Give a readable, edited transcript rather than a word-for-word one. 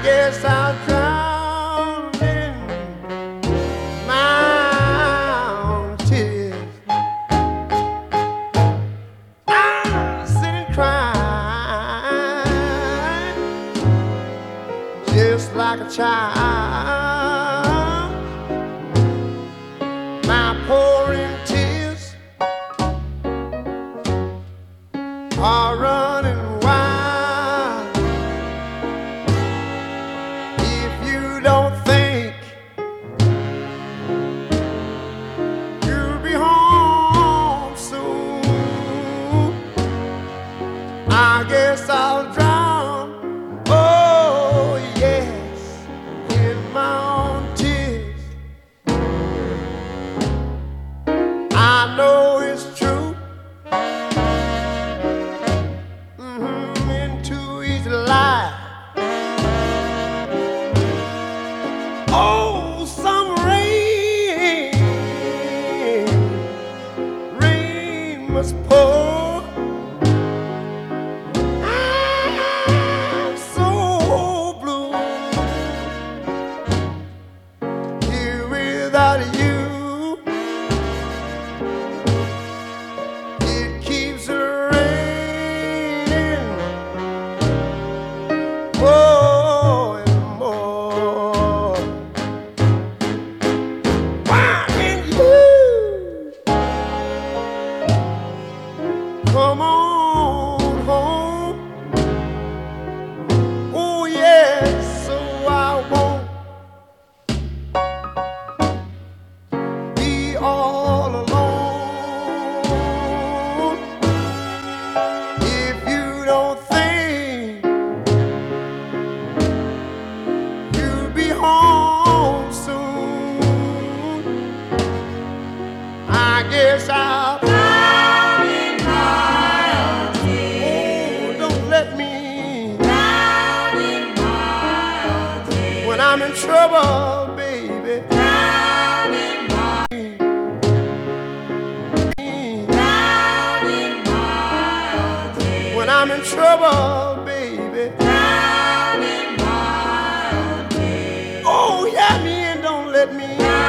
guess I'll drown in my own tears. I'm sitting crying just like a child. My pouring tears are running wild. If you don't think you'll be home soon, I guess I'll drown, oh yes, in my own tears. I know it's true, into each lie. Oh, some rain must pour. I'm so blue here without you. It keeps raining more and more. Why can't you come on home? Oh yes, so I won't be all alone. If you don't think you'll be home soon, I guess I'll drown in my own tears. Oh, don't let me drown in my own tears. When I'm in trouble, baby, drown in my drown in my own tears. When I'm in trouble, baby, drown in my own tears. Oh, yeah, me and don't let me